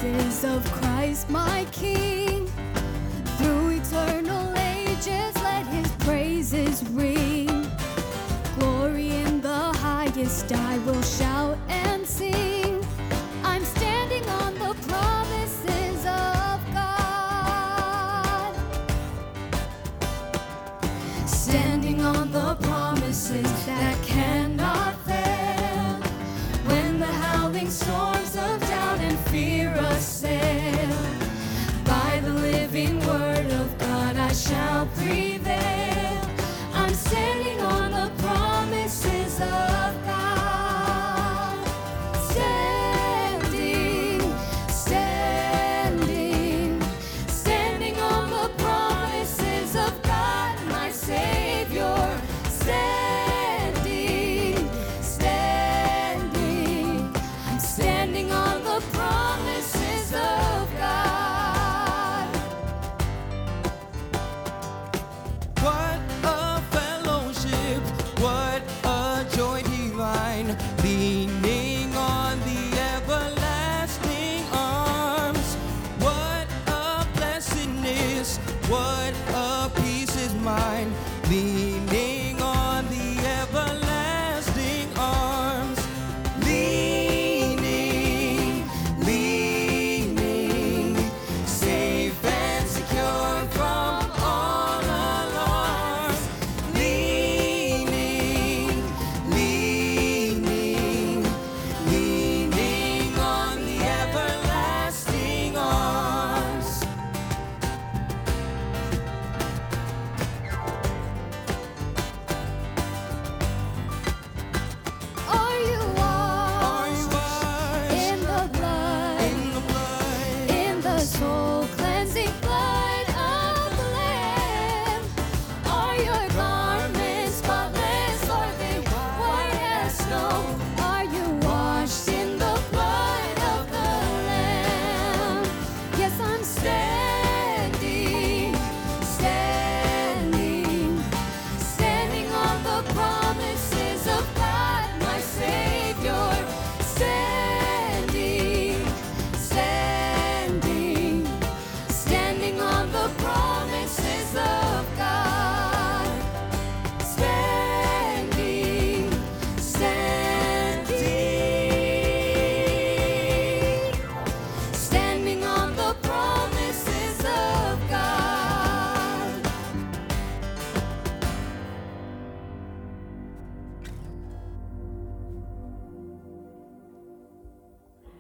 promises of Christ my King. Through eternal ages let his praises ring. Glory in the highest I will shout and sing. I'm standing on the promises of God. Standing on the promises that cannot fail. When the howling storm